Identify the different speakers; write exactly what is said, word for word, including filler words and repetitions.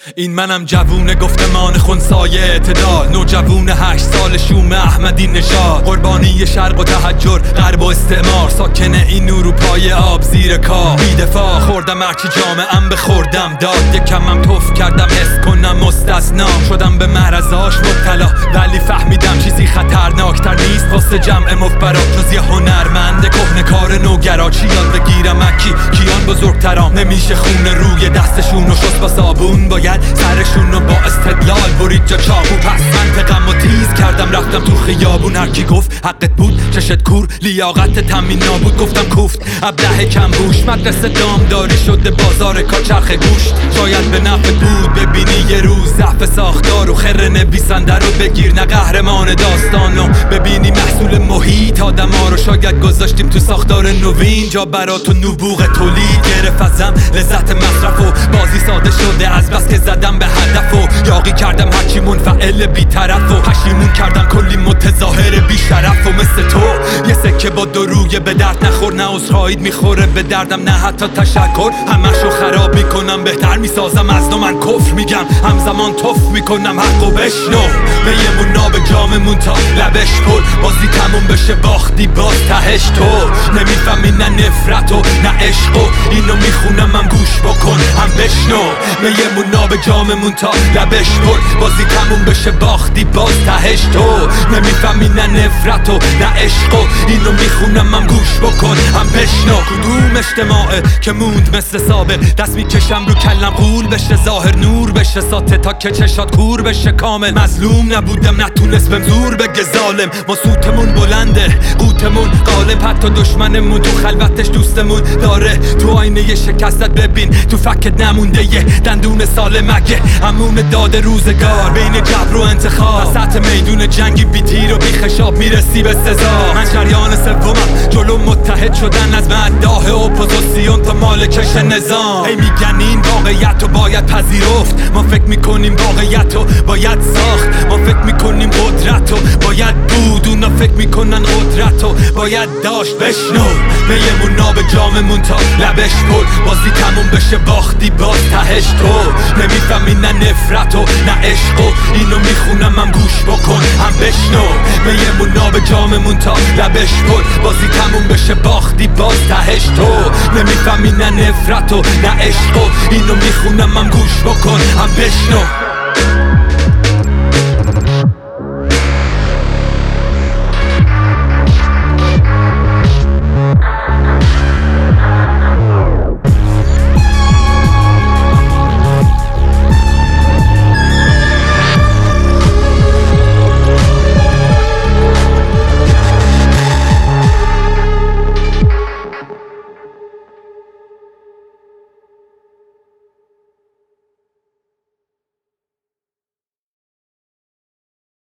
Speaker 1: این منم جوون گفتمان خونسای اعتدال، نوجوون هشت سال شوم احمدی نژاد، قربانی شرق و تحجر غرب و استعمار، ساکن این اروپای آب زیر کار، بی‌دفاع خوردم هرچی جامعه‌ام بخوردم داد، یکمم توف کردم حس کنم مستثنام، شدم به معرضاش مبتلا ولی فهمیدم چیزی خطرناکتر نیست واسه جمع مفبرات جز یه هنرمند کهنه کار نوگرا. چی یاد بگیرم اکی کیان بزرگترام، نمیشه خون روی دستشون و شست با صابون، باید سرشون رو با استدلال برید جا چاقو. پس منطقم و تیز کردم رفتم تو خیابون، هرکی گفت حقت بود چشت کور لیاقت تامین نابود، گفتم کوفت ابله کم بوش، مدرسه دامداری شده بازار کاچرخ گوشت، شاید به نفعت بود ببینی یه روز ضعف ساختار و خر نویسنده رو بگیر نه قهرمان داستانو، ببینی محصول محیط آدم ها رو شاید گذاشتیم تو ساختار نوین، جا برات و نبوغ تولید گرفت ازم لذت مصرف و بازی ساده شده از بس که زدم به هدف و یاقی کردم هرچی منفعل بی‌طرف و پشیمون کردم کلی متظاهر بی‌شرف و مثل تو یه سکه با دو رویه به درد نخور، نه عذرخواهیت میخوره به دردم نه حتی تشکر، همشو خراب میکنم بهتر میسازم از نو، من کفر میگم همزمان توف میکنم حقو بشنو، به یه منا به جاممون تا لبش پر، بازی تموم بشه باختی باز تهش تو، نمیفهمی نه نفرت و نه عشق و اینو میخونم هم گوش بکن هم بشنو، به یه منا به جاممون تا لبش پر، بازی تموم بشه باختی باز تهش تو، نمیفهمی نه نفرت و نه عشق و اینو میخونم هم گوش بکن هم بشنو. کدوم اجتماعه که موند مثل سابق، دست میکشم رو کلم غول بشه ظاهر نور بشه ساته تا که چشات کور بشه کامل، مظلوم نبودم نتونست بهم زور بگه ظالم، ما سوتمون بلنده قوتمون غالب، حتی دشمنمون تو خلوتش دوستمون داره، تو آینه یه شکستت ببین تو فکت نمونده یه دندون سالم، اگه همون داد روزگار بین جبر و انتخاب، سطح میدون جنگی بی تیر و بی خشاب میرسی به سزا، من شریان سومم جلو متحد شدن از مداح اپوزیسیون تا مالکش نظام، هی میگن این واقعیت رو باید پذیرفت، ما فکر میکنیم واقعیت رو باید ساخت، ما فکر میکنیم قدرت رو باید بود، اونا فکر میکنن قدرت رو باید داشت. بشنو به یه منا به جاممون تا لبش پر، بازی تموم بشه باختی باز تهش تو، نمیفهمی نه نفرت و نه عشق و اینو میخونم هم گوش بکن هم بشنو، به یه منا به جاممون تا لبش پر، بازی تموم بشه باختی باز تهش تو، نمیفهمی نه نفرت و نه عشق و اینو میخونم هم گوش بکن هم بشنو.